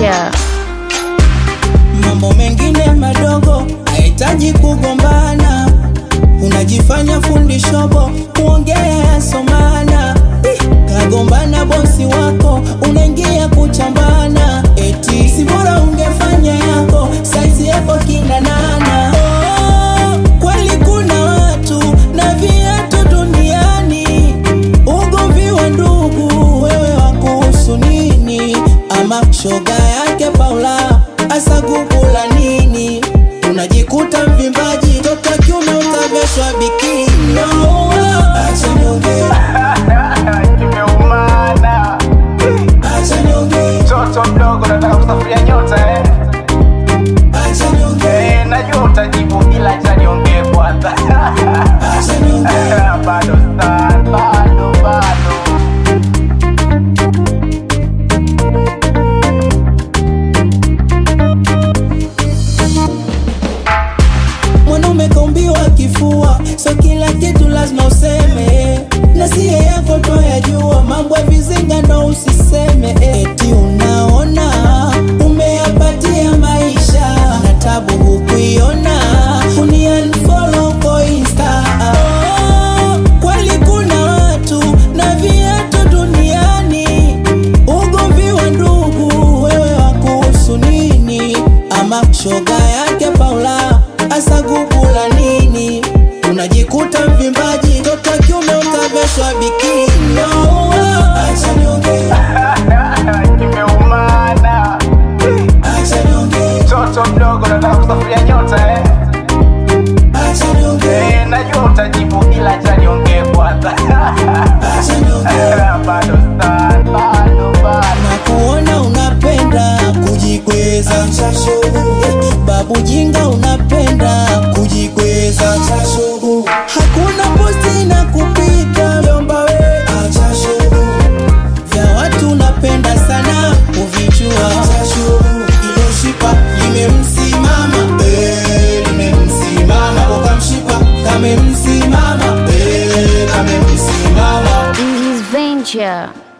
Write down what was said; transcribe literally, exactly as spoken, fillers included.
Venture. Mambo mengine madogo haitaji kugombana, unajifanya fundi shobo kuongea yasomana. Kagombana bosi wako unaingia kuchambana, eti si bora ungefanya yako saizi yako kina nana. Oh, kweli kuna watu na viatu duniani, ugomvi wa ndugu wewe wakuhusu nini? Ama shoga yake Paula asa gugula nini? Unajikuta mvimbaji toka kiume utaveshwa bikini. No, acha niongee, Kimeumana. acha niongee, Toto mdogo nataka kusafiria nyota eh. acha niongee, Eh, najua utajibu ila acha niongee kwanza. acha niongee. Bado sana, bado bado. Mwanaume kaumbiwa kifua, so kila kitu lazima useme. Na siye yako toyajua, mambo ya vizinga ndo usiseme. Eti unaona umeyapatia maisha na tabu hukuiona, uniunfollow kwa Insta. Oh, kweli kuna watu na viatu duniani, ugomvi wa ndugu wewe wakuhusu nini? Ama shoga yake Paula asa gugula nini? Unajikuta mvimbaji toka kiume utaveshwa bikini. No, acha niongee, Kimeumana. acha niongee, Toto mdogo nataka kusafiria nyota eh. acha niongee, Eh, najua utajibu ila acha niongee kwanza. acha niongee. Bado sana, bado bado. Na kuona unapenda kujikweza, acha show. Babu jinga unapenda kujikweza, acha show. Hakuna posti na kupita yomba we, acha show. Vya watu unapenda sana kuvichua, acha show. Ilo shipa limemsimama, eh, limemsimama. Koka mshipa kamemsimama, eh, kamemsimama. This is Venture.